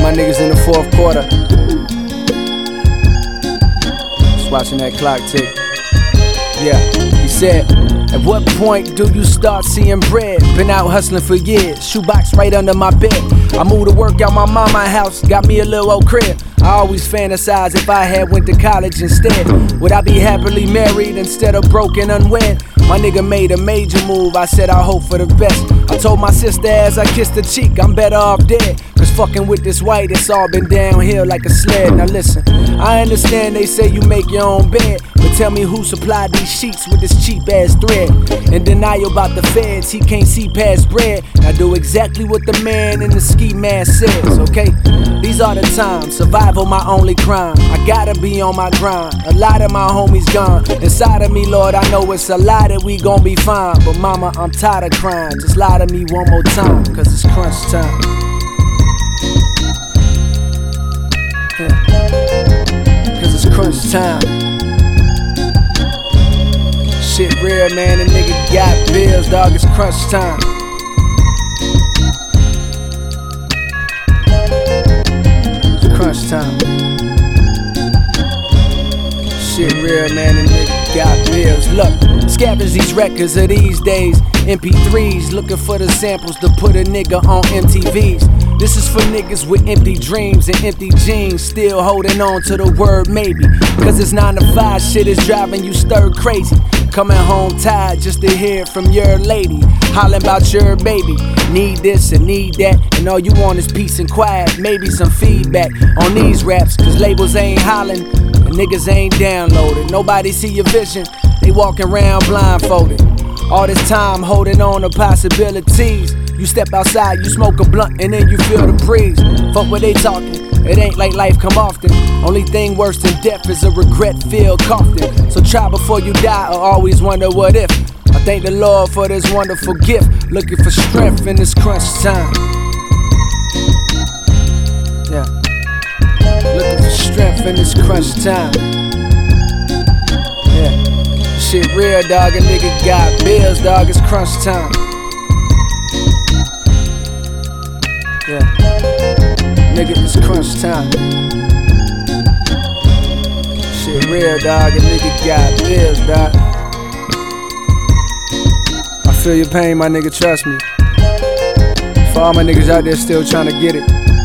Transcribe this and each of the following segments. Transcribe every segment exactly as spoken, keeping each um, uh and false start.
my niggas in the fourth quarter. Just watching that clock tick. Yeah, he said, at what point do you start seeing bread? Been out hustling for years, shoebox right under my bed. I moved to work out my mama's house, got me a little old crib. I always fantasize if I had went to college instead. Would I be happily married instead of broke and unwed? My nigga made a major move, I said I hope for the best. I told my sister as I kissed her cheek, I'm better off dead. Cause fucking with this white, it's all been downhill like a sled. Now listen, I understand they say you make your own bed, but tell me who supplied these sheets with this cheap ass thread. In denial about the feds, he can't see past bread. Now do exactly what the man in the ski mask says, okay? These are the times, survival my only crime. I gotta be on my grind, a lot of my homies gone. Inside of me, Lord, I know it's a lie that we gon' be fine. But mama, I'm tired of crying, just lie to me one more time, cause it's crunch time. Yeah. Cause it's crunch time. Shit real, man, the nigga got bills, dog, it's crunch time. It's crunch time. Shit real, man, the nigga got bills. Look, scavenge these records of these days, M P threes, looking for the samples to put a nigga on M T Vs. This is for niggas with empty dreams and empty jeans, still holding on to the word maybe. Cause it's nine to five shit is driving you stir crazy. Coming home tired just to hear it from your lady, hollering about your baby. Need this and need that, and all you want is peace and quiet. Maybe some feedback on these raps, cause labels ain't hollering and niggas ain't downloaded. Nobody see your vision, they walking around blindfolded. All this time holding on to possibilities. You step outside, you smoke a blunt, and then you feel the breeze. Fuck what they talking, it ain't like life come often. Only thing worse than death is a regret-filled coffin. So try before you die or always wonder what if. I thank the Lord for this wonderful gift. Looking for strength in this crunch time. Yeah. Looking for strength in this crunch time. Yeah. Shit real, dog, a nigga got bills, dog, it's crunch time. Yeah. Nigga, it's crunch time. Shit real, dog, a nigga got bills, dog. I feel your pain, my nigga, trust me. For all my niggas out there still trying to get it.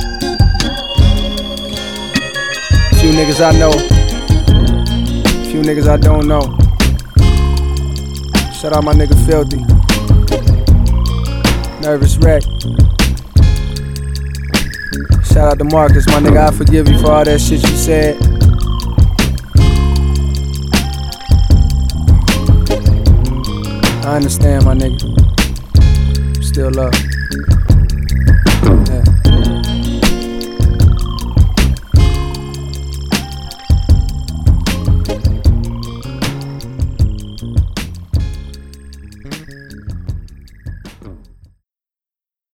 Few niggas I know, few niggas I don't know. Shout out my nigga Filthy, Nervous Wreck. Shout out to Marcus, my nigga, I forgive you for all that shit you said. I understand, my nigga. Still love.